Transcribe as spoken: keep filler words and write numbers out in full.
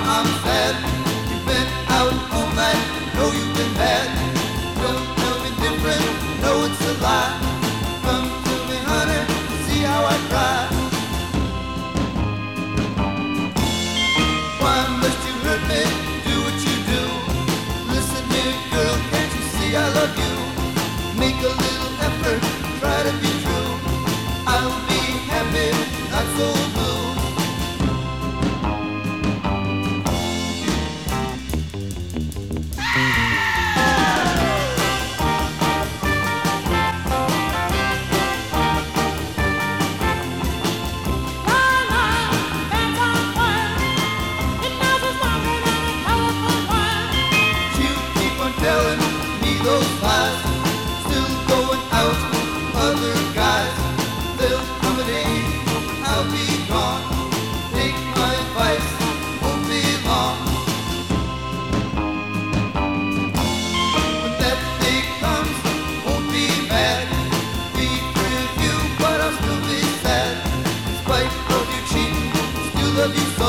I'm sad. You've been out all night, know you've been bad. Don't tell me different, know it's a lie. Come to me, honey, see how I cry. Why must you hurt me, do what you do? Listen here, girl, can't you see I love you? Make a little effort, try to be true. I'll be happy, not so blue. Telling me those lies, still going out with other guys. There'll come a day I'll be gone. Take my advice, won't be long. When that day comes, won't be mad. Be free of you, but I'll still be sad. In spite of your cheating, still love you.